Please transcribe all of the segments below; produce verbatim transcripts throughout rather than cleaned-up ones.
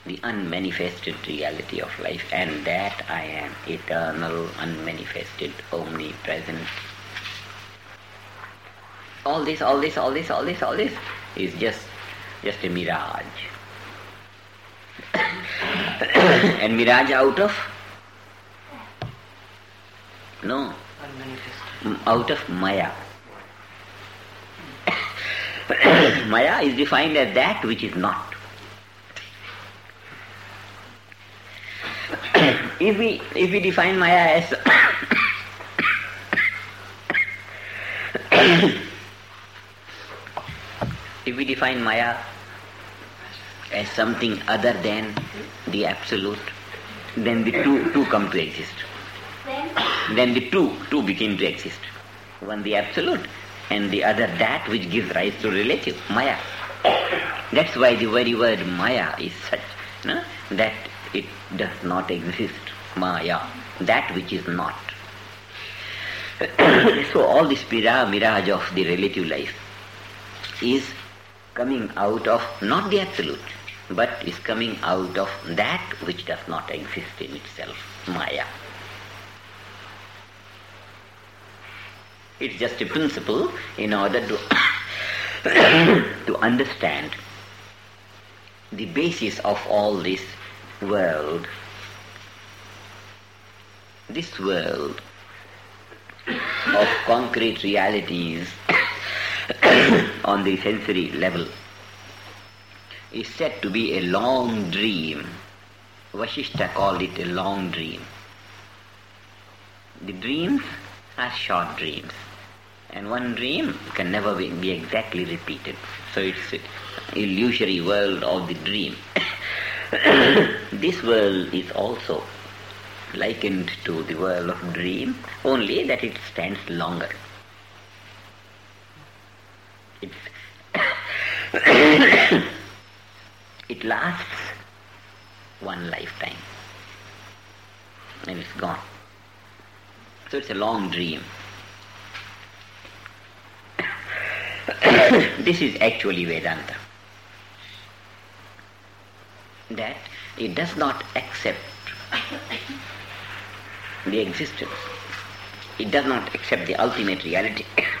the unmanifested reality of life, and that I am eternal, unmanifested, omnipresent. All this, all this, all this, all this, all this is just, just a mirage. And mirage out of? No. Unmanifested. Out of Maya. Maya is defined as that which is not. If we if we define Maya as if we define Maya as something other than the absolute, then the two two come to exist. Then the two two begin to exist. One the absolute, and the other that which gives rise to relative, Maya. That's why the very word Maya is such, no? That it does not exist. Maya, that which is not. So all this mirage of the relative life is coming out of not the absolute, but is coming out of that which does not exist in itself, Maya. It's just a principle in order to to understand the basis of all this world. This world of concrete realities on the sensory level is said to be a long dream. Vasishtha called it a long dream. The dreams are short dreams, and one dream can never be, be exactly repeated. So it's an illusory world of the dream. This world is also likened to the world of dream, only that it stands longer. It's it lasts one lifetime and it's gone. So it's a long dream. This is actually Vedanta. That it does not accept the existence. It does not accept the ultimate reality.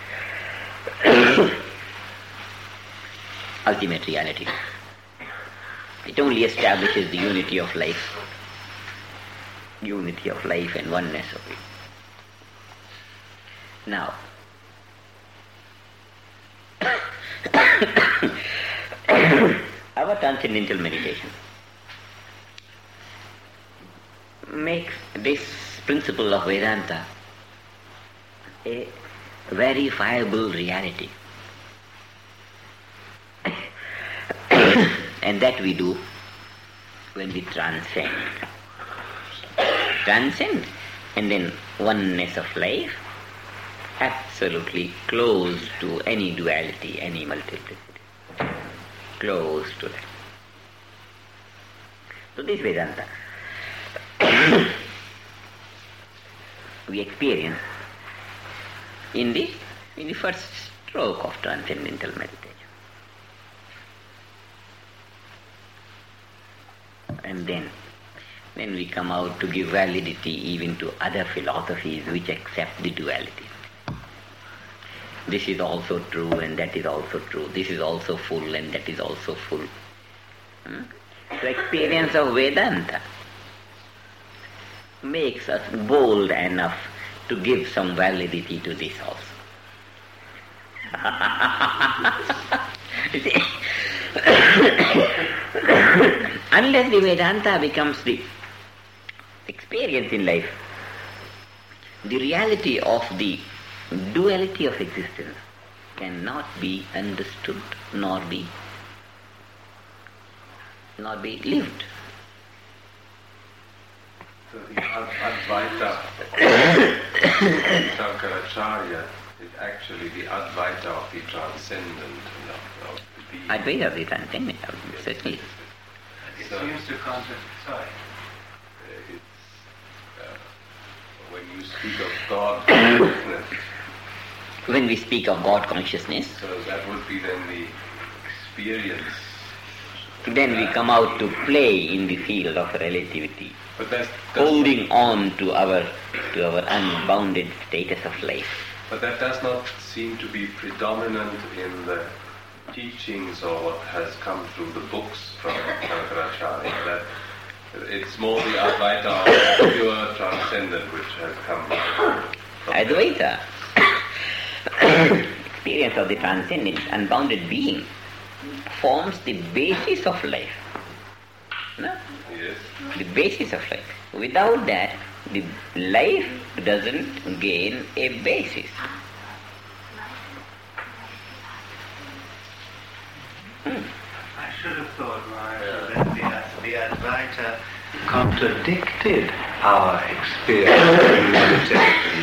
Ultimate reality. It only establishes the unity of life. Unity of life and oneness of it. Now, our transcendental meditation makes this principle of Vedanta a verifiable reality. And that we do when we transcend. Transcend, and then oneness of life, absolutely close to any duality, any multiplicity. Close to that. So this Vedanta we experience in the in the first stroke of transcendental meditation. And then, then we come out to give validity even to other philosophies which accept the duality. This is also true and that is also true. This is also full and that is also full. Hmm? So experience of Vedanta makes us bold enough to give some validity to this also. Unless the Vedanta becomes the experience in life, the reality of the duality of existence cannot be understood nor be nor be lived. So the Advaita Shankaracharya is actually the Advaita of the transcendent, of, of the being. Advaita of the transcendent, certainly. It seems to contradict, sorry. Uh, it's, uh, when you speak of God consciousness, When we speak of God consciousness, so that would be then the experience then we come out to play in the field of relativity, But that's, that's holding on to our to our unbounded status of life. But that does not seem to be predominant in the teachings or what has come through the books from Shankaracharya. That it's more the Advaita or pure transcendent which has come from Advaita, experience of the transcendent, unbounded being, forms the basis of life. No? Yes. The basis of life. Without that, the life doesn't gain a basis. Hmm. I should have thought, Maharaj, that the, the Advaita contradicted our experience in meditation.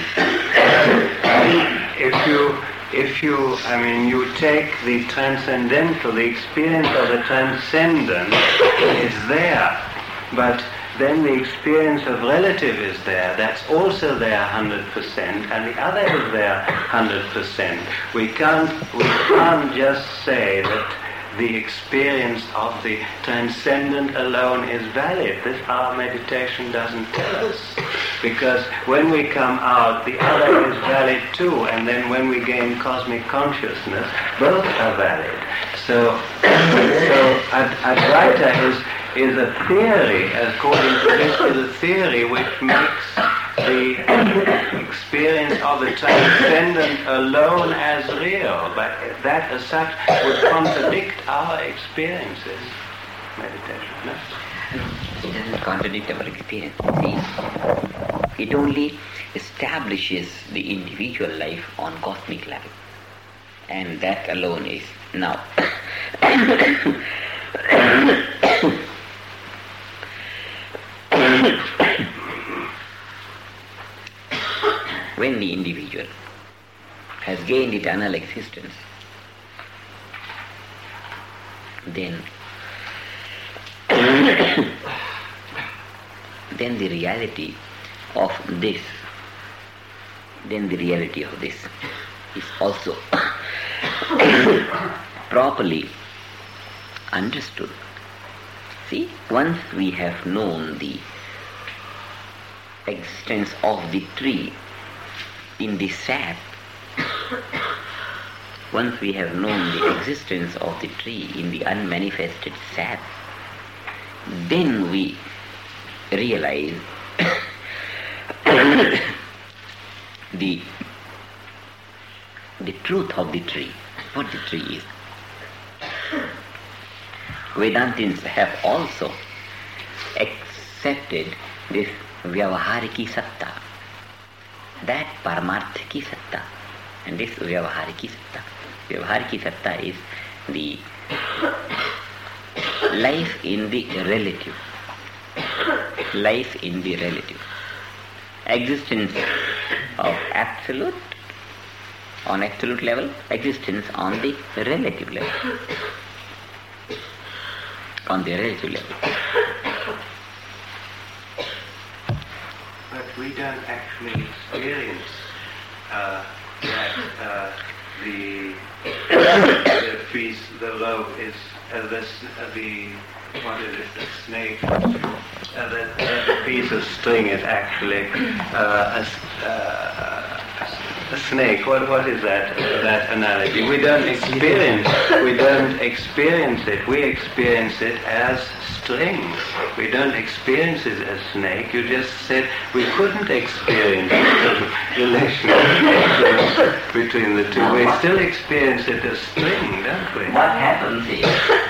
If you, if you, I mean, you take the transcendental, the experience of the transcendent is there, but then the experience of relative is there. That's also there one hundred percent, and the other is there one hundred percent. We can't, we can't just say that the experience of the transcendent alone is valid. This our meditation doesn't tell us. Because when we come out, the other is valid too, and then when we gain cosmic consciousness, both are valid. So, so Ad- Advaita is, is a theory, according to this, is a theory which makes the experience of the transcendent alone as real, but that as such would contradict our experiences. Meditation, no? It doesn't contradict our experience. See, it only establishes the individual life on cosmic level, and that alone is now. When the individual has gained eternal existence, then then the reality of this, then the reality of this is also properly understood. See, once we have known the existence of the tree in the sap, once we have known the existence of the tree in the unmanifested sap, then we realize the the truth of the tree, what the tree is. Vedantins have also accepted this Vyavahariki Satta, that Paramarthiki Satta, and this Vyavahariki Satta. Vyavahariki Satta is the life in the relative, life in the relative, existence of absolute, on absolute level, existence on the relative level, on the relative level. But we don't actually experience uh, that uh, the the piece, the lobe is uh, this, uh, the what is it, the snake, uh, the, the piece of string is actually uh, a, s- uh, a snake. What what is that that analogy? We don't experience we don't experience it. We experience it as string. We don't experience it as snake. You just said we couldn't experience the relationship between the two. We still experience it as string, don't we? What happens is,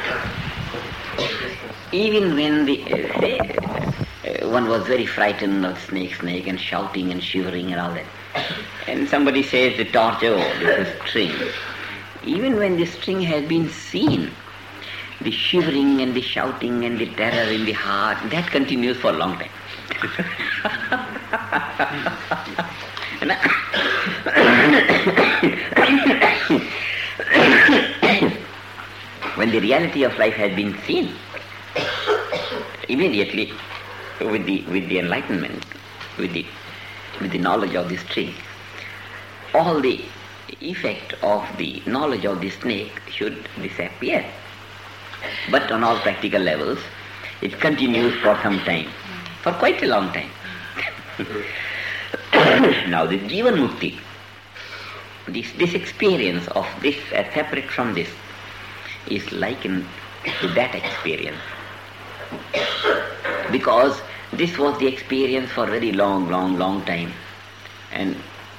even when the uh, say, uh, one was very frightened of snake, snake, and shouting and shivering and all that, and somebody says the torch, oh, this is string. Even when the string has been seen, the shivering and the shouting and the terror in the heart, that continues for a long time. When the reality of life has been seen, immediately with the with the enlightenment, with the with the knowledge of this tree, all the effect of the knowledge of the snake should disappear. But on all practical levels, it continues for some time, for quite a long time. Now this Jivan Mukti, this, this experience of this as separate from this, is likened to that experience. Because this was the experience for a very long, long, long time. And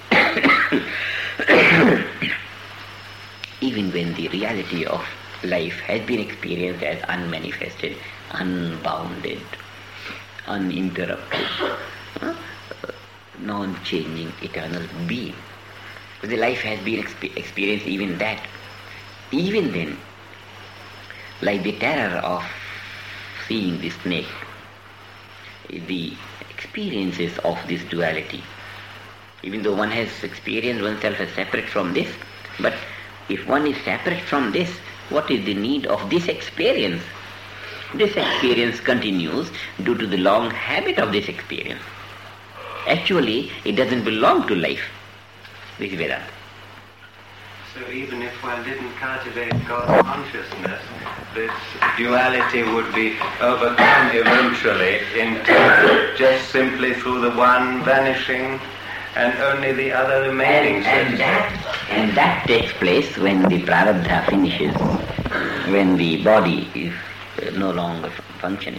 even when the reality of life has been experienced as unmanifested, unbounded, uninterrupted, huh? non-changing, eternal being. The life has been exp- experienced even that. Even then, like the terror of seeing the snake, the experiences of this duality, even though one has experienced oneself as separate from this, but if one is separate from this, what is the need of this experience? This experience continues due to the long habit of this experience. Actually, it doesn't belong to life. This is Vedanta. So even if one didn't cultivate God consciousness, this duality would be overcome eventually into just simply through the one vanishing and only the other remaining. And, and, that, and that takes place when the prarabdha finishes, when the body is no longer functioning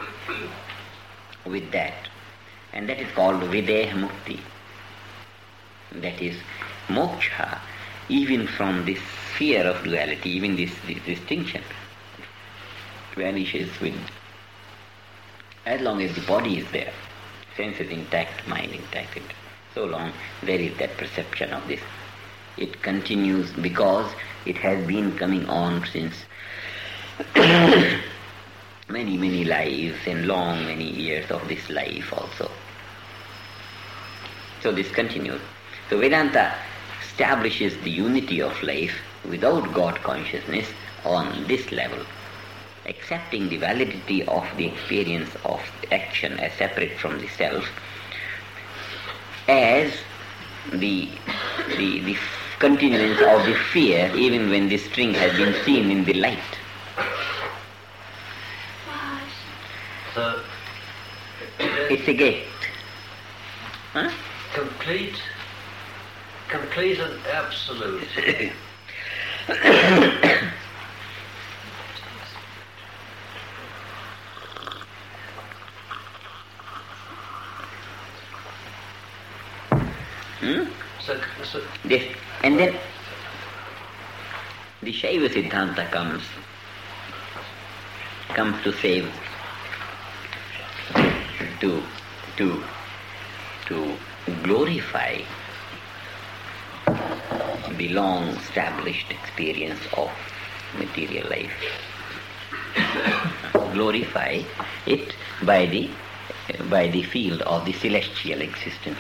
with that. And that is called Videha Mukti. That is moksha, even from this fear of duality, even this, this distinction vanishes with, as long as the body is there, senses intact, mind intact, so long there is that perception of this. It continues because it has been coming on since many, many lives and long many years of this life also. So this continues. So Vedanta establishes the unity of life without God consciousness on this level, accepting the validity of the experience of action as separate from the self as the, the, the continuance of the fear even when the string has been seen in the light. So, It's a gate. Huh? complete, complete and absolute. Hmm? So, so This, and then the Shaiva Siddhanta comes, comes to save, to, to, to glorify the long established experience of material life. Glorify it by the, by the field of the celestial existence.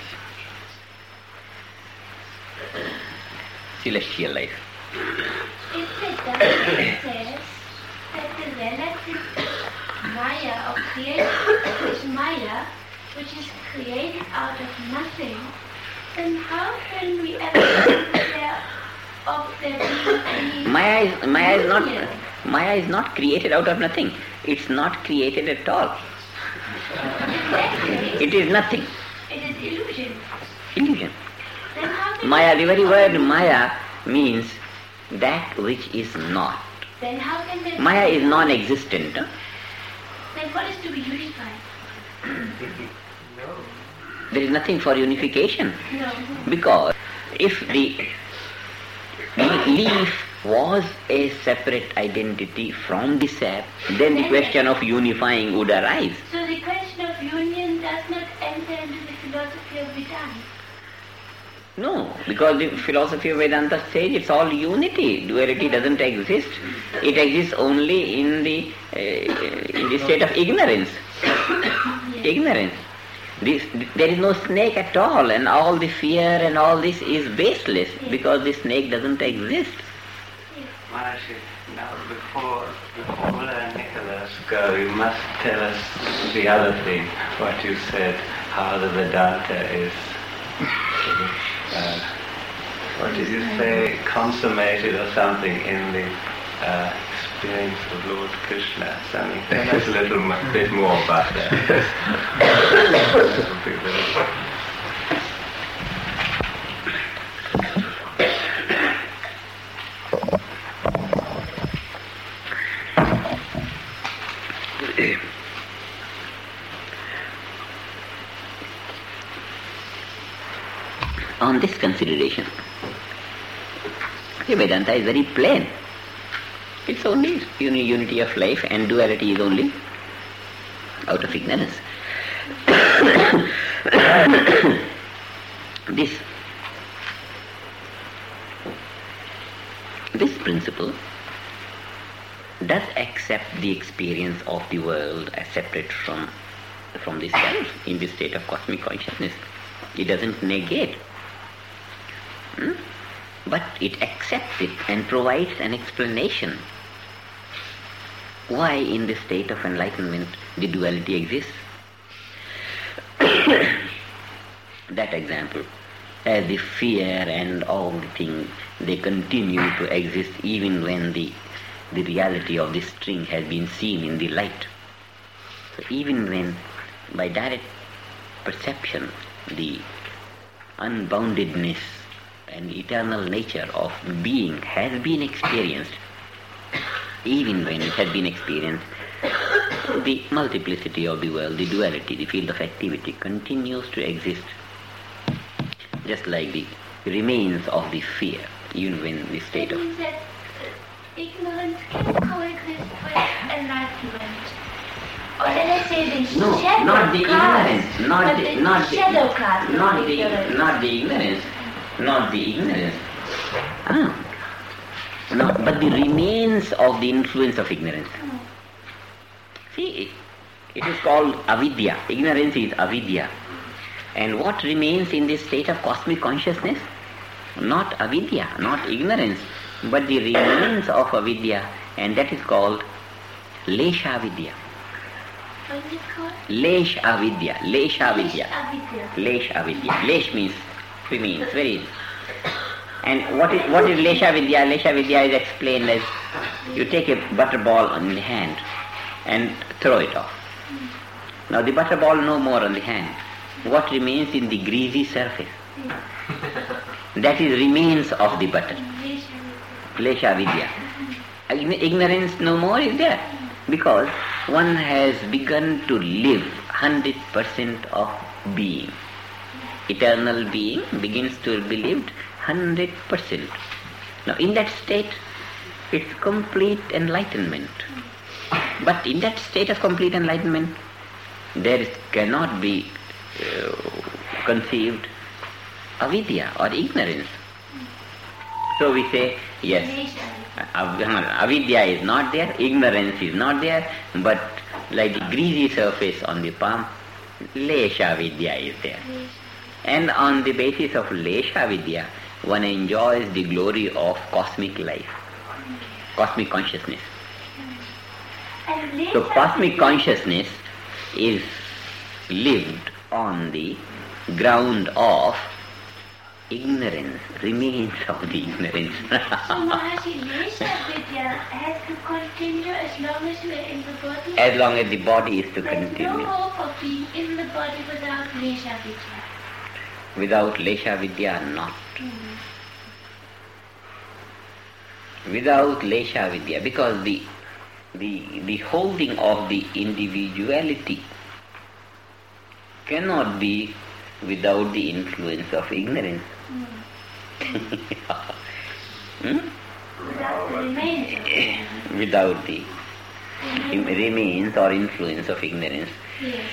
Celestial life. If Vedanta says that the relative Maya or creation is Maya, which is created out of nothing, then how can we ever think there of there being any Maya is, Maya is not union? Maya is not created out of nothing. It's not created at all. Exactly. It is nothing. It is illusion. Illusion. Then how can Maya, the very word Maya means that which is not. Then how can there Maya is non-existent. Huh? Then what is to be unified? There is nothing for unification. No. Because if the leaf was a separate identity from the sap, then the question of unifying would arise. So the question of union does not enter into the philosophy of Vedanta. No, because the philosophy of Vedanta says it's all unity. Duality doesn't exist. It exists only in the uh, in the state of ignorance. Ignorance. This, there is no snake at all, and all the fear and all this is baseless because the snake doesn't exist. Maharishi, now before, before Ulla and Nicholas go, you must tell us the other thing, what you said, how the Vedanta is, uh, what did you say, consummated or something in the uh, experience of Lord Krishna. So I mean, tell us a little m- bit more about that. On this consideration, the Vedanta is very plain. It's only uni- unity of life, and duality is only out of ignorance. this, this principle does accept the experience of the world as separate from, from the self in the state of cosmic consciousness. It doesn't negate. Hmm? But it accepts it and provides an explanation why in the state of enlightenment the duality exists. That example, as the fear and all the things, they continue to exist even when the, the reality of the string has been seen in the light. So even when by direct perception the unboundedness and eternal nature of being has been experienced, even when it has been experienced, the multiplicity of the world, the duality, the field of activity continues to exist, just like the remains of the fear, even when the state That of... means that uh, ignorance can coexist with enlightenment. Or let us say the No, shadow not the cast, ignorance, not but the, the not the, shadow cast of not the, ignorance. not the ignorance, not the ignorance. Ah. No, but the remains of the influence of ignorance. See, it is called avidya. Ignorance is avidya. And what remains in this state of cosmic consciousness? Not avidya, not ignorance, but the remains of avidya, and that is called lesha avidya. What is it called? Lesh avidya, lesh avidya. Avidya. Lesh avidya. Lesh means remains, very. And what is what is lesha vidya? Lesha vidya is explained as you take a butter ball on the hand and throw it off. Now the butter ball no more on the hand. What remains in the greasy surface? That is remains of the butter. Lesha vidya. Ignorance no more is there, because one has begun to live one hundred percent of being. Eternal being begins to be lived one hundred percent. Now in that state, it's complete enlightenment. But in that state of complete enlightenment, there is, cannot be uh, conceived avidya or ignorance. So we say, yes, av- avidya is not there, ignorance is not there, but like the greasy surface on the palm, lesha vidya is there. And on the basis of lesha vidya, one enjoys the glory of cosmic life, cosmic consciousness. So cosmic consciousness is lived on the ground of ignorance, remains of the ignorance. So Mahasi, lesha vidya has to continue as long as we are in the body. As long as the body is to There is continue. no hope of being in the body without lesha vidya. Without lesha vidya, not. Without lesha vidya, because the the the holding of the individuality cannot be without the influence of ignorance. Hmm? Without the remains of ignorance. Without the im- remains or influence of ignorance. Yes.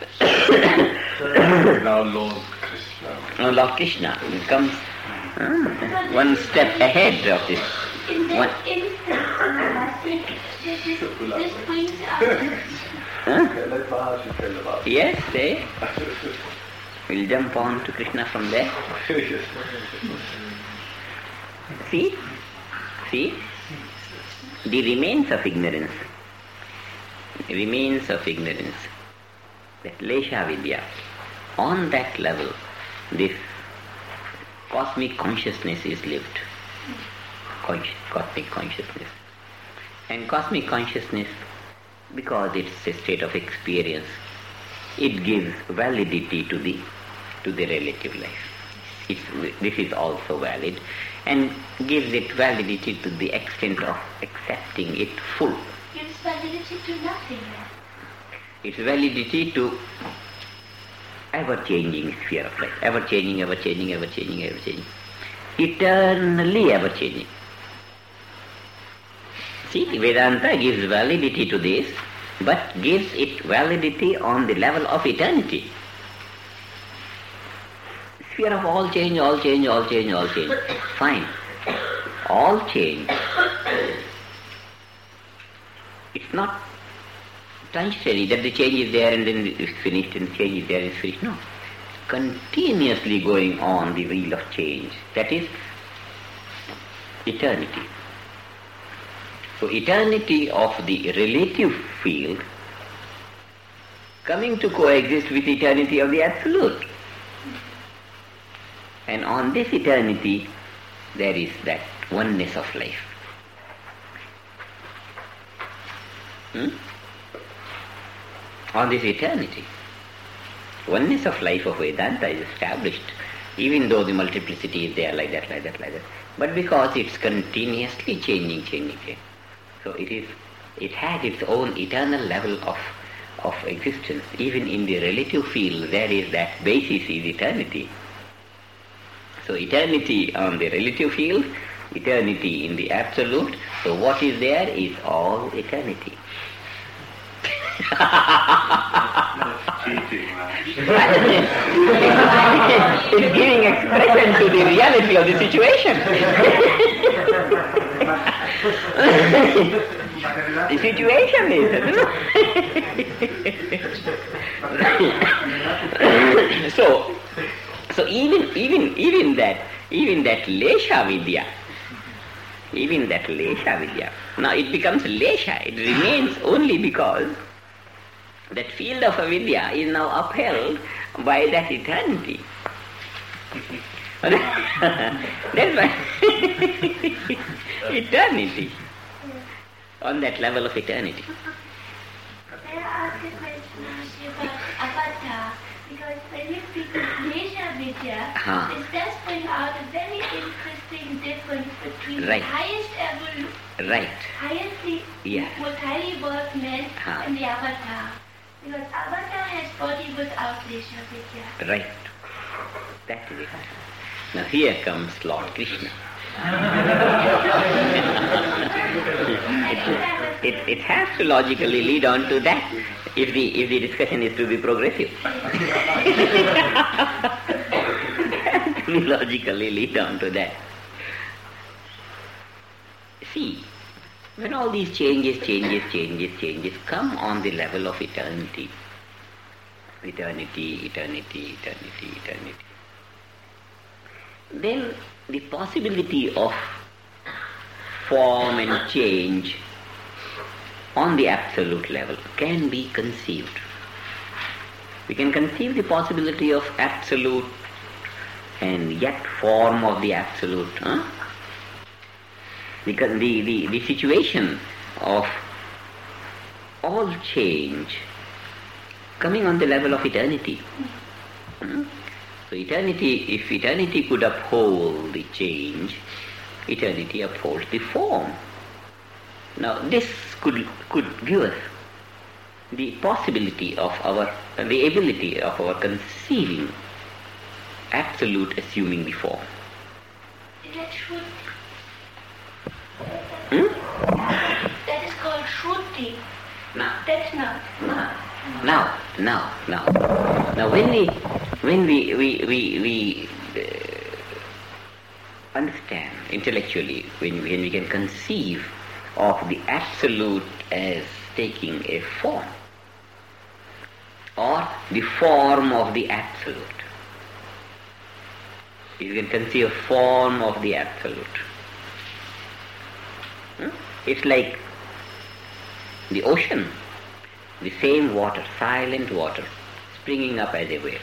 Now Lord Krishna. Now Lord Krishna comes ah, one step ahead of this. In One, that instance, Mahasi, this, this, this brings us huh? Let Maharshi tell about it. Yes, say. We'll jump on to Krishna from there. See? See? The remains of ignorance. Remains of ignorance. That lesha vidya. On that level, this cosmic consciousness is lived. Consci- cosmic consciousness. And cosmic consciousness, because it's a state of experience, it gives validity to the to the relative life. It's, this is also valid and gives it validity to the extent of accepting it full. Gives validity to nothing. Its validity to ever-changing sphere of life, ever-changing, ever-changing, ever-changing, ever-changing, eternally ever-changing. See, Vedanta gives validity to this, but gives it validity on the level of eternity. Sphere of all change, all change, all change, all change. Fine. All change. It's not transitory that the change is there and then it's finished and change is there and it's finished. No. Continuously going on the wheel of change. That is eternity. So eternity of the relative field coming to coexist with eternity of the absolute. And on this eternity there is that oneness of life. Hmm? On this eternity, oneness of life of Vedanta is established, even though the multiplicity is there like that, like that, like that. But because it's continuously changing, changing, changing. So it is, it has its own eternal level of of existence. Even in the relative field, there is that basis is eternity. So eternity on the relative field, eternity in the absolute. So what is there is all eternity. Cheating, man. It's giving expression to the reality of the situation. The situation is so so even even even that even that Lesha Vidya, even that Lesha Vidya, now it becomes Lesha, it remains only because that field of avidya is now upheld by that eternity. That's why eternity. On that level of eternity. May I ask a question about avatar? Because when you speak of Lesha Vidya, Uh-huh. it does bring out a very interesting difference between Right. the highest evol- Right. highest, Yeah. most highly evolved man Uh-huh. and the avatar. Because avatar has body without Lesha Vidya. Right. That is it. Now here comes Lord Krishna. it, it, it has to logically lead on to that if the if the discussion is to be progressive. It has to logically lead on to that. See, when all these changes, changes, changes, changes come on the level of eternity, eternity, eternity, eternity, eternity, then the possibility of form and change on the absolute level can be conceived. We can conceive the possibility of absolute and yet form of the absolute. Huh? Because the, the, the situation of all change coming on the level of eternity. Hmm? So eternity, if eternity could uphold the change, eternity upholds the form. Now this could could give us the possibility of our, the ability of our conceiving absolute assuming the form. Is that Shruti? Hmm? That is called Shruti. Now, That's not. now, now, now, now, when we, when we, we, we, we uh, understand intellectually, when, when we can conceive of the absolute as taking a form, or the form of the absolute, you can conceive a form of the absolute. Hmm? It's like the ocean, the same water, silent water, springing up as a wave.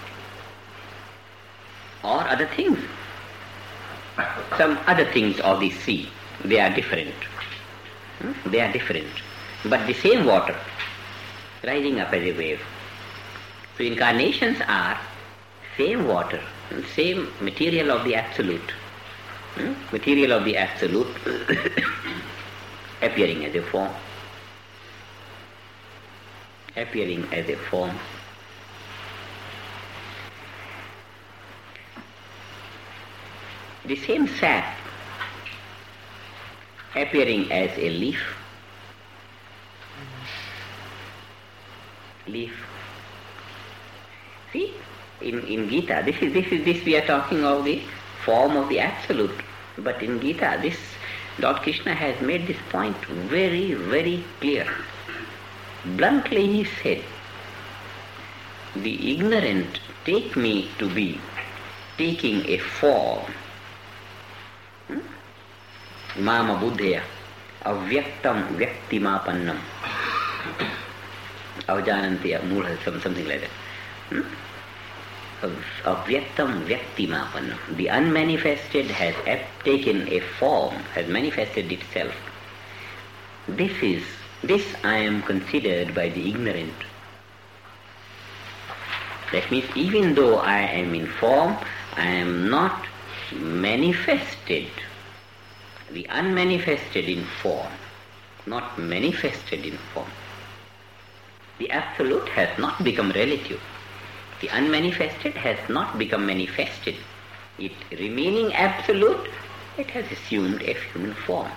Or other things, some other things of the sea, they are different. Hmm? They are different. But the same water rising up as a wave. So incarnations are same water, same material of the Absolute. Hmm? Material of the Absolute appearing as a form. Appearing as a form. The same sap appearing as a leaf. Leaf. See, in, in Gita, this is this is this we are talking of the form of the Absolute. But in Gita, this Lord Krishna has made this point very, very clear. Bluntly he said, the ignorant take me to be taking a form. Mama buddhaya avyaktam vyaktimapannam avjanantiya mula, something like that. Hmm? Avyaktam vyaktimapannam. The unmanifested has taken a form, has manifested itself. This is, this I am considered by the ignorant. That means even though I am in form, I am not manifested. The unmanifested in form, not manifested in form. The Absolute has not become relative. The unmanifested has not become manifested. It remaining Absolute, it has assumed a human form.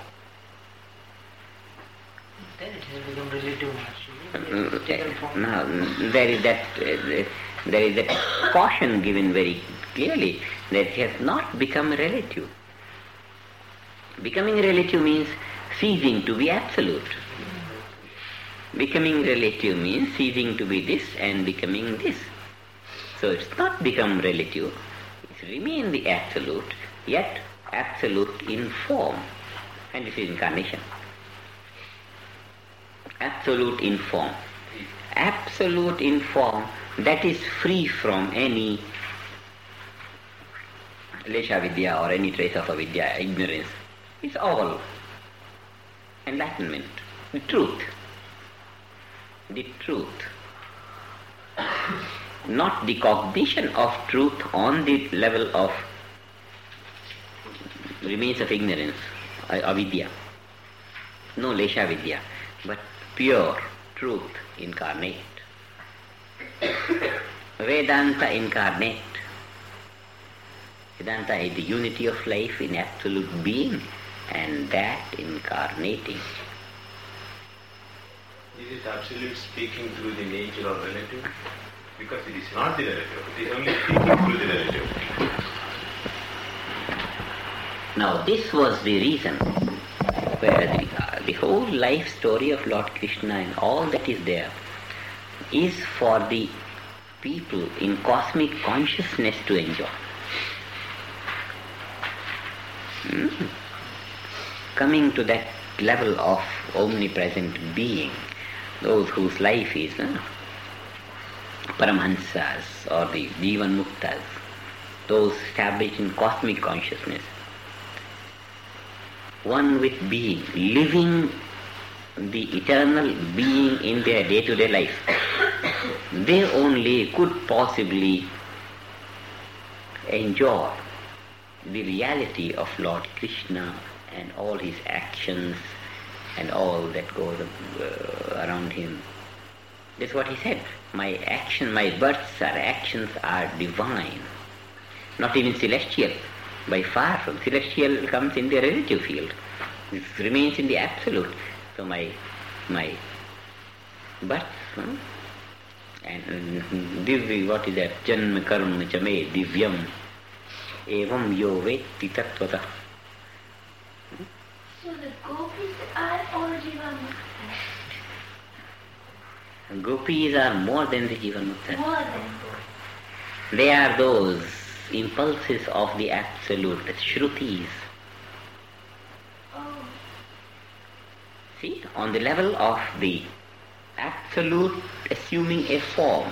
Then it has become relative Uh, taken form. Now, there is that uh, there is that caution given very clearly that it has not become relative. Becoming relative means ceasing to be absolute. Becoming relative means ceasing to be this and becoming this. So it's not become relative, it remains the absolute, yet absolute in form. And this is incarnation. Absolute in form. Absolute in form, that is free from any lesha vidya or any trace of avidya, ignorance. It's all enlightenment, the truth. The truth. Not the cognition of truth on the level of remains of ignorance, avidya. No lesha vidya, but pure truth incarnate. Vedanta incarnate. Vedanta is the unity of life in absolute being, and that incarnating. Is it absolute speaking through the nature or relative? Because it is not the relative, it is only speaking through the relative. Now this was the reason where the, uh, the whole life story of Lord Krishna and all that is there is for the people in cosmic consciousness to enjoy. Mm. Coming to that level of omnipresent being, those whose life is uh, Paramahansas or the Jivan Muktas, those established in cosmic consciousness, one with being, living the eternal being in their day-to-day life, they only could possibly enjoy the reality of Lord Krishna and all his actions and all that goes uh, around him. That's what he said. My action, my births or actions are divine, not even celestial. By far from celestial comes in the relative field. It remains in the absolute. So my my births hmm? and divya, what is that? Janma karma chame divyam evam yo vetti tattvata. So the gopis are all Jivanmuktas. Gopis are more than the Jivanmuktas. More than They are those impulses of the absolute, the Shrutis. Oh, See, on the level of the absolute assuming a form,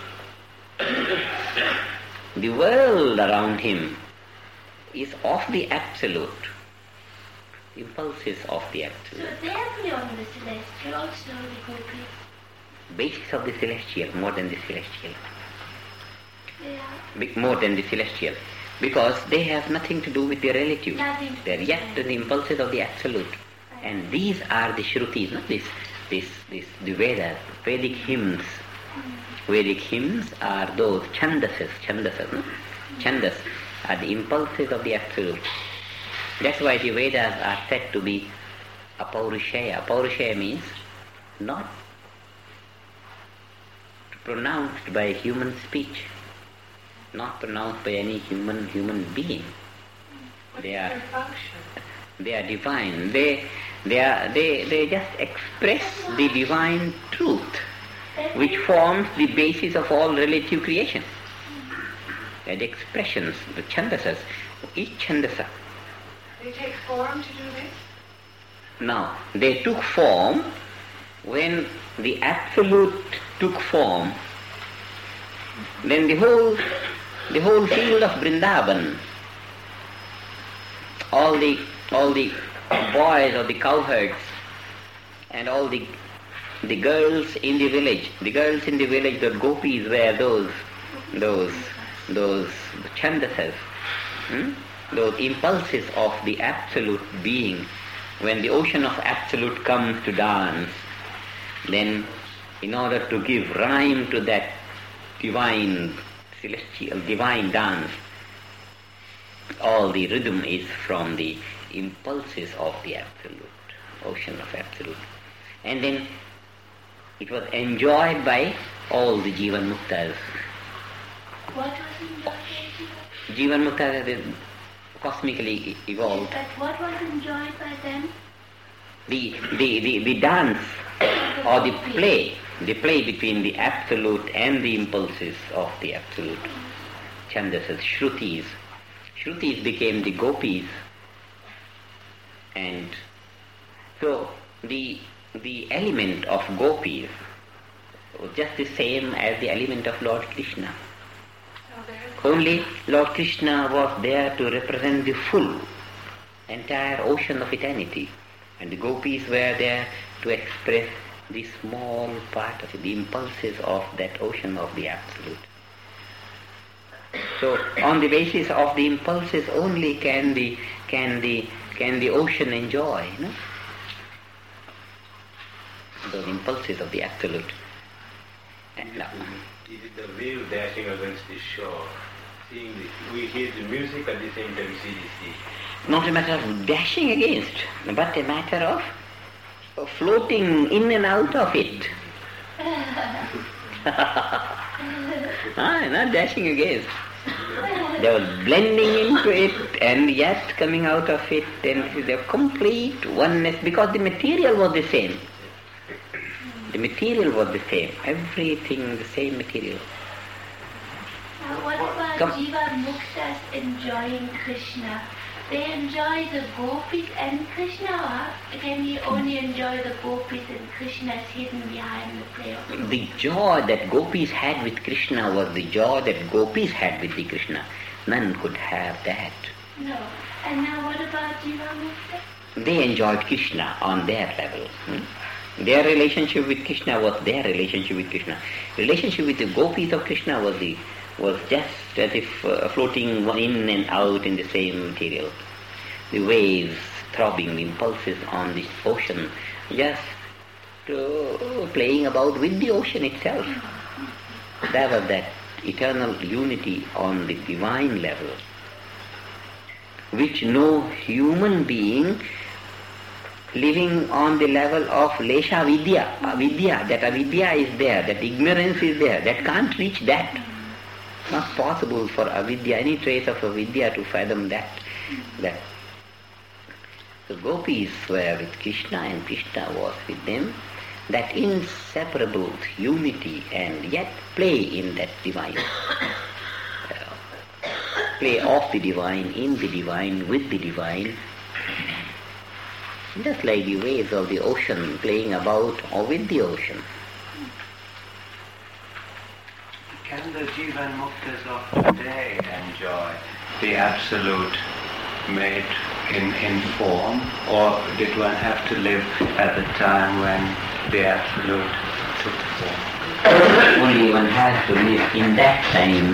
the world around him is of the absolute. impulses of the So Absolute. they are beyond the celestial, also the gopis. Basics of the celestial, more than the celestial. They are Be- more than the celestial. Because they have nothing to do with the relative. nothing. They are yet the impulses of the Absolute. And these are the Shrutis, not this, this, this, the Vedas, Vedic hymns. Vedic hymns are those Chandasas, Chandasas, no? Chandas are the impulses of the Absolute. That's why the Vedas are said to be Apaurushaya. Apaurushaya means not pronounced by human speech, not pronounced by any human human being. They are they are divine. They they are they, they just express the divine truth, which forms the basis of all relative creation. They are the expressions, the chandasas, each chandasa. They take form to do this? Now, they took form when the Absolute took form. Then the whole, the whole field of Vrindavan, all the, all the boys or the cowherds, and all the, the girls in the village, the girls in the village, the gopis were those, those, those chandasas, hmm? those impulses of the Absolute being. When the ocean of Absolute comes to dance, then in order to give rhyme to that divine, celestial, divine dance, all the rhythm is from the impulses of the Absolute, ocean of Absolute. And then it was enjoyed by all the Jivan Muktas. What was enjoyed by Jivan? Jivan Muktas are cosmically evolved. But what was enjoyed by them? The, the, the, the dance or the play, the play between the Absolute and the impulses of the Absolute. Chandasas, Shrutis. Shrutis became the gopis. And so the, the element of gopis was just the same as the element of Lord Krishna. Only Lord Krishna was there to represent the full, entire ocean of eternity. And the gopis were there to express the small part of it, the impulses of that ocean of the Absolute. So on the basis of the impulses only can the can the can the ocean enjoy, no? Those impulses of the Absolute. And now, Is it the wave dashing against the shore? Seeing the, we hear the music at the same time see the sea. not a matter of dashing against, but a matter of of floating in and out of it. ah, not dashing against. They were blending into it and yet coming out of it, and the complete oneness, because the material was the same. The material was the same. Everything the same material. Now what about Come. Jiva Muktas enjoying Krishna? They enjoy the gopis and Krishna, or can we only enjoy the gopis and Krishna is hidden behind the play of the The joy that gopis had with Krishna was the joy that gopis had with the Krishna. None could have that. No. And now what about Jiva Muktas? They enjoyed Krishna on their level. Hmm? Their relationship with Krishna was their relationship with Krishna. Relationship with the gopis of Krishna was the was just as if uh, floating in and out in the same material. The waves throbbing, the impulses on the ocean, just uh, playing about with the ocean itself. That was that eternal unity on the divine level, which no human being living on the level of Lesha Vidya, Avidya, that avidya is there, that ignorance is there, that can't reach that. Not possible for avidya, any trace of avidya to fathom that. that. The gopis were with Krishna and Krishna was with them. That inseparable unity and yet play in that divine. Uh, play of the divine, in the divine, with the divine. Just like the waves of the ocean playing about or with the ocean. Can the Jivan Muktas of today enjoy the Absolute made in, in form, or did one have to live at the time when the Absolute took form? Only one has to live in that time,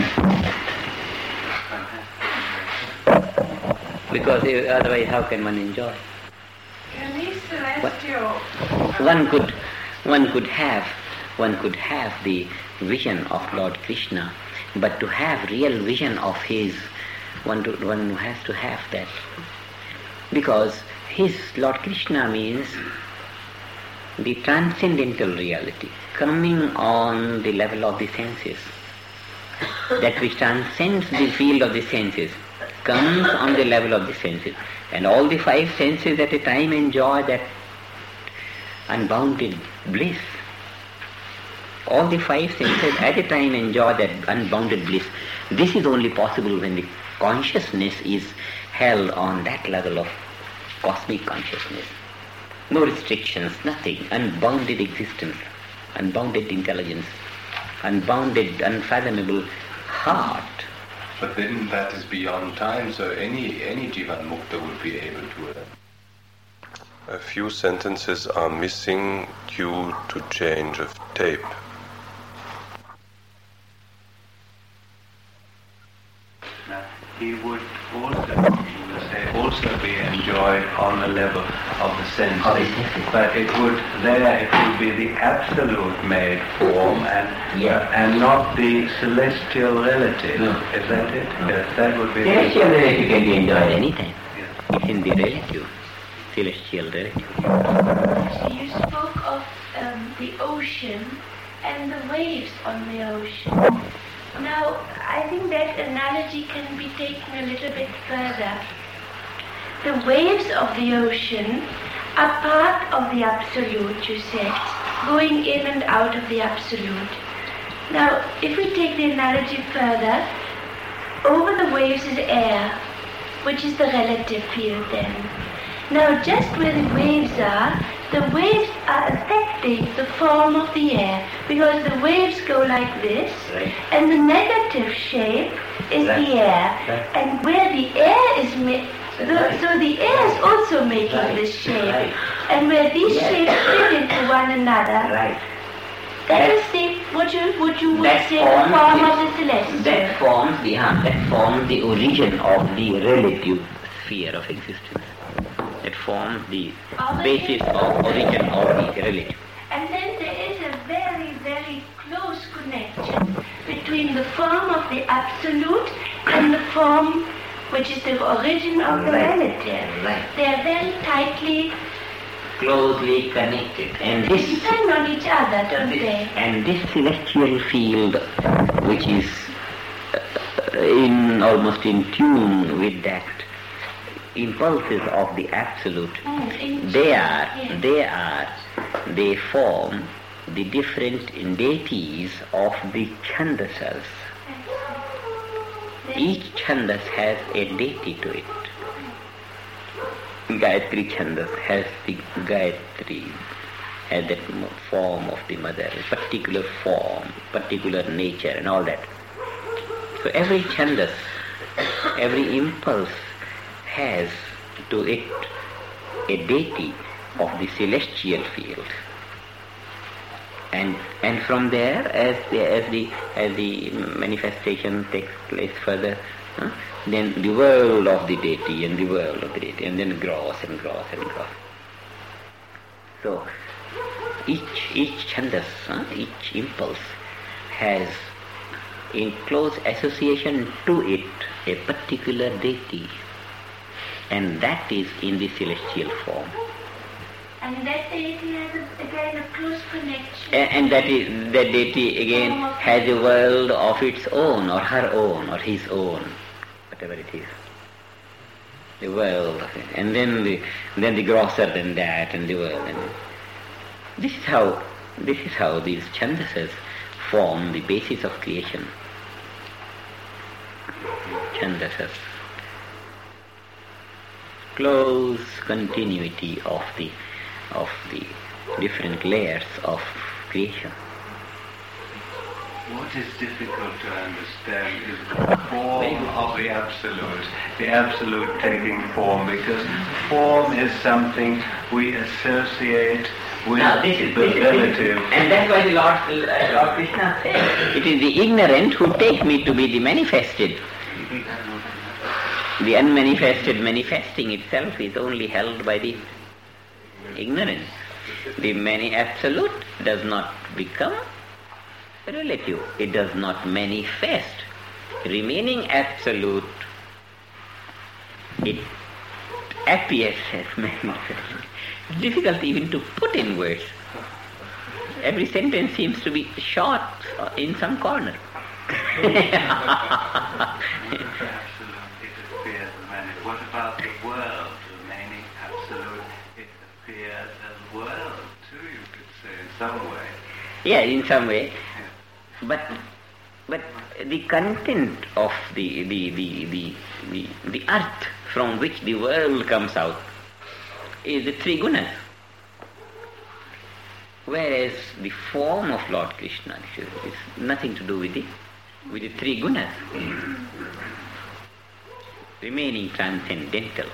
because otherwise how can one enjoy? Can these celestial... One could, one could have, one could have the vision of Lord Krishna, but to have real vision of his, one, to, one has to have that. Because his Lord Krishna means the transcendental reality coming on the level of the senses. That which transcends the field of the senses comes on the level of the senses. And all the five senses at a time enjoy that unbounded bliss. All the five senses at a time enjoy that unbounded bliss. This is only possible when the consciousness is held on that level of cosmic consciousness. No restrictions, nothing. Unbounded existence, unbounded intelligence, unbounded, unfathomable heart. But then that is beyond time, so any any Jivan Mukta would be able to it. A few sentences are missing due to change of tape. Now, he would also, he would say, also be enjoyed on the level of the senses. Of the senses. But it would, there it would be the absolute made form and Yeah. and not the celestial relative. No. Is that it? Yes, that would be Celestial relative can be enjoyed anytime. Yes. It's in the relative, celestial relative. So you spoke of um, the ocean and the waves on the ocean. Now, I think that analogy can be taken a little bit further. The waves of the ocean are part of the Absolute, you said, going in and out of the Absolute. Now, if we take the analogy further, over the waves is air, which is the relative field then. Now, just where the waves are, the waves are affecting the form of the air, because the waves go like this, Right. and the negative shape is Right. the air. Right. And where the air is made, Right. so the air is also making Right. this shape. Right. And where these Yes. shapes fit into one another, Right. that is the, what you, what you would That say the forms form the- of the celestial. That forms the uh, that forms the origin of the relative sphere of existence. That forms the basis of origin of the relative. And then there is a very, very close connection between the form of the Absolute and the form which is the origin of the Right. relative. Right. They are very tightly Closely connected. And they this depend on each other, don't This- they? And this celestial field, which is uh, in almost in tune with that impulses of the Absolute, Mm, in- they are, yes. they are, they form the different deities of the Chandasas. Then- Each Chandas has a deity to it. Gayatri Chandas has the Gayatri, has that mo- form of the mother, particular form, particular nature and all that. So every Chandas, every impulse has to it a deity of the celestial field. And and from there, as the as the as the manifestation takes place further, huh, then the world of the deity and the world of the deity, and then grows and grows and grows. So each each chandas, huh, each impulse has in close association to it a particular deity, and that is in the celestial form. And that deity has a, again a close connection. A- And that is that deity again has a world of its own, or her own, or his own, whatever it is. The world of it, and then the then the grosser than that, and the world. And this is how this is how these chandasas form the basis of creation. Chandasas, close continuity of the of the different layers of creation. What is difficult to understand is the form of the Absolute, the Absolute taking form, because form is something we associate with Now, this is, the this is, relative. and that's why the Lord, uh, Lord Krishna said, it is the ignorant who take me to be the manifested. The unmanifested manifesting itself is only held by the ignorance. The many absolute does not become relative. It does not manifest. Remaining absolute, it appears as manifest. It's difficult even to put in words. Every sentence seems to be short in some corner. What about the world remaining absolute? It appears as world too, you could say, in some way. Yeah, in some way. But but the content of the the, the, the, the the earth from which the world comes out is the three gunas. Whereas the form of Lord Krishna is, is nothing to do with the with the three gunas. Remaining transcendental.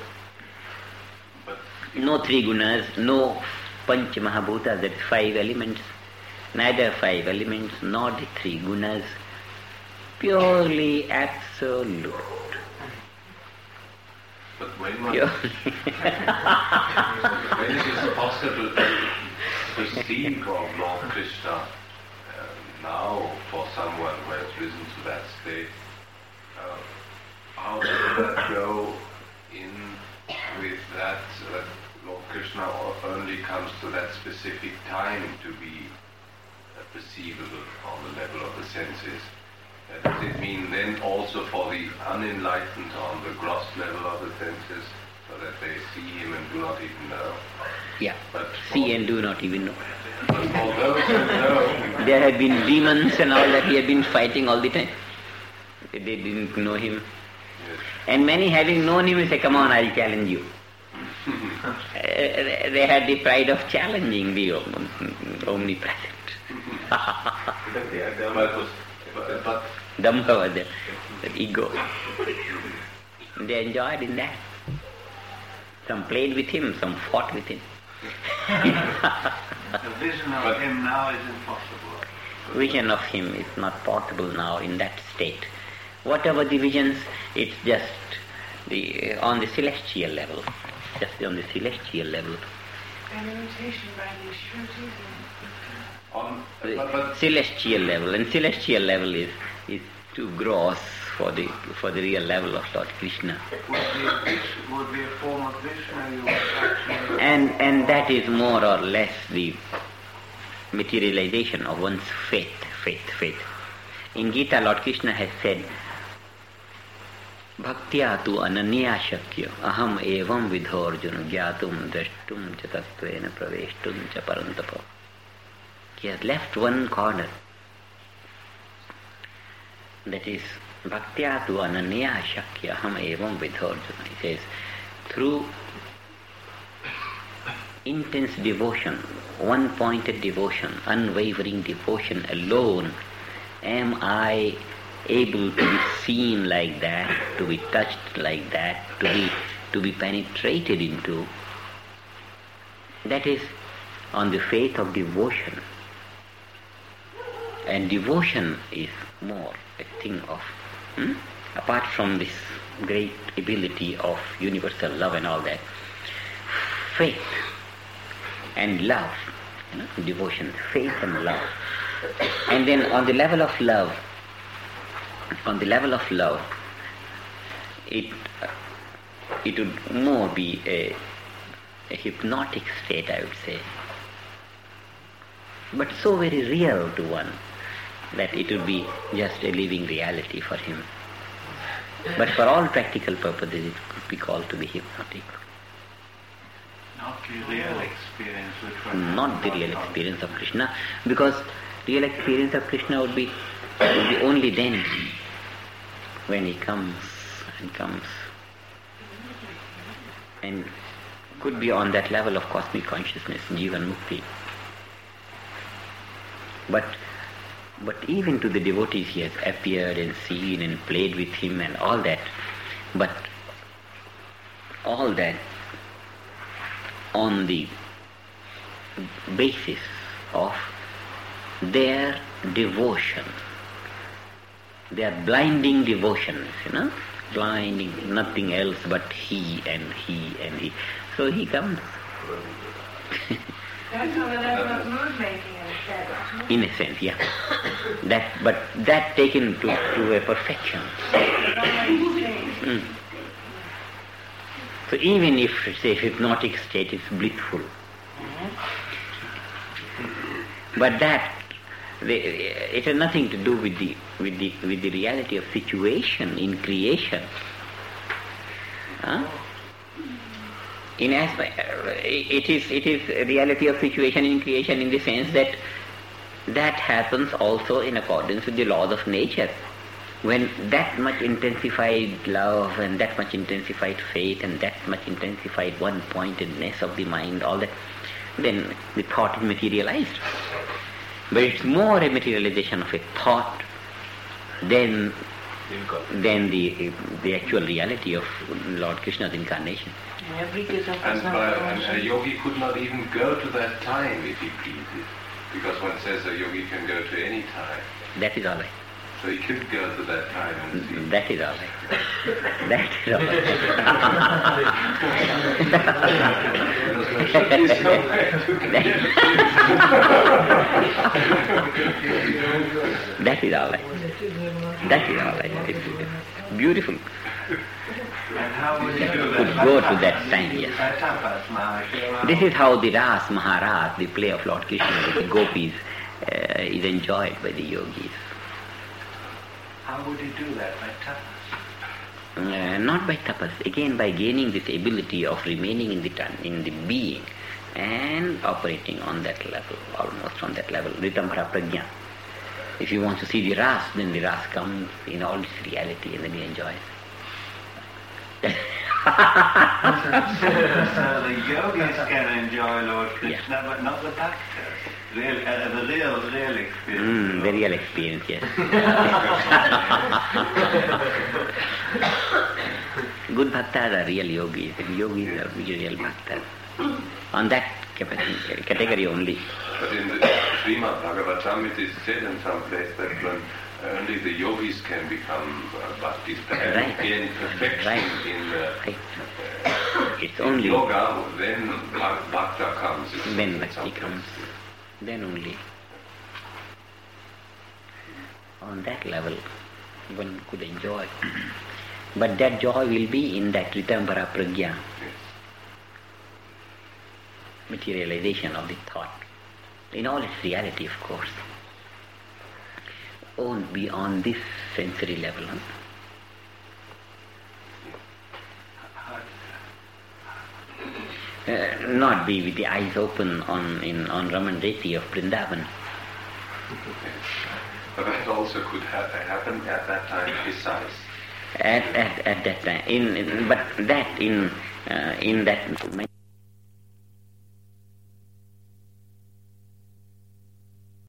No three gunas, no panch mahabhutas, that's five elements. Neither five elements nor the three gunas. Purely absolute. But when, one, Purely. when it is possible to perceive of Lord Krishna uh, now for someone who has risen to that state, uh, how does that go in with that, that Lord Krishna only comes to that specific time to be uh, perceivable on the level of the senses? Uh, does it mean then also for the unenlightened on the gross level of the senses, so that they see him and do not even know? Yeah, But see and do not even know. But for those who know, There had been demons and all that he had been fighting all the time. They didn't know him. yes. And many having known him say, come on, I'll challenge you. uh, they had the pride of challenging the om- omnipresent. Because they are, they are But, also- but, but Dhamma was there, that ego. They enjoyed in that. Some played with him, some fought with him. The vision of But- him now is impossible. Vision of him is not possible now in that state. Whatever the visions, it's just the on the celestial level, just on the celestial level. An imitation by the Shrutis on, The but, but celestial level, and celestial level is is too gross for the for the real level of Lord Krishna. Would be a, Vish- would be a form of Vishnu you actually... And and that is more or less the materialization of one's faith, faith, faith. In Gita, Lord Krishna has said, Bhaktya tu ananya shakya aham evam vidho arjuna gyatum drashtum cha tattvena praveshtum cha parantapa. He has left one corner. That is, Bhaktya tu ananya shakya aham evam vidho arjuna. He says, through intense devotion, one-pointed devotion, unwavering devotion alone, am I able to be seen like that, to be touched like that, to be to be penetrated into. That is on the faith of devotion. And devotion is more a thing of, hmm? apart from this great ability of universal love and all that, faith and love, you know, devotion, faith and love. And then on the level of love, on the level of love, it uh, it would more be a, a hypnotic state, I would say, but so very real to one that it would be just a living reality for him. But for all practical purposes, it could be called to be hypnotic. Not the real experience which one... Not the real experience of Krishna, because real experience of Krishna would be, would be only then when he comes and comes, and could be on that level of cosmic consciousness, Jivan Mukti. But But even to the devotees he has appeared and seen and played with him and all that. But all that on the basis of their devotion, their blinding devotions, you know, blinding, nothing else but he and he and he. So he comes. That's on the level of mood making instead, isn't it? In a sense, yeah. That, but that taken to, to a perfection. Mm. So even if, say, hypnotic state is blissful, but that they, it has nothing to do with the with the with the reality of situation in creation. Huh? In aspect, it is it is a reality of situation in creation in the sense that that happens also in accordance with the laws of nature. When that much intensified love and that much intensified faith and that much intensified one-pointedness of the mind, all that, then the thought is materialized. But it's more a materialization of a thought than than the the actual reality of Lord Krishna's incarnation. In every case of And, personal by, and conscious- a yogi could not even go to that time if he pleases, because one says a yogi can go to any time. That is all right. So he could go to that time and see. That is all right. That is all right. That is all right. That is all right. It's beautiful. And how would you do Could that? go to that time, yes. By tapas, Mahashaya. This is how the Ras Maharas, the play of Lord Krishna with the gopis, uh, is enjoyed by the yogis. How would you do that? By tapas? Uh, not by tapas, again by gaining this ability of remaining in the tan- in the being and operating on that level, almost on that level, Ritambhara Prajna. If you want to see the Ras, then the Ras comes in all its reality and then you enjoy it. So the yogis can enjoy Lord Krishna, but not the bhaktas. Real, uh, the real, real experience. Mm, the real experience, yes. Good bhaktas are real yogis, and yogis are real bhaktas. On that capacity, category only. But in the Srimad Bhagavatam it is said in some place that when only the yogis can become uh, bhaktis and Right. gain perfection Right. in uh, Right. It's in only yoga, then bhak- bhakta comes. in when some bhakti place. comes, then only. On that level, one could enjoy. But that joy will be in that Ritambhara Prajna, materialization of the thought, in all its reality, of course. On beyond this sensory level. Huh? Uh, not be with the eyes open on in on Raman Reti of Vrindavan. But that also could ha- happen at that time besides. At, at, at that time, in, in but that in uh, in that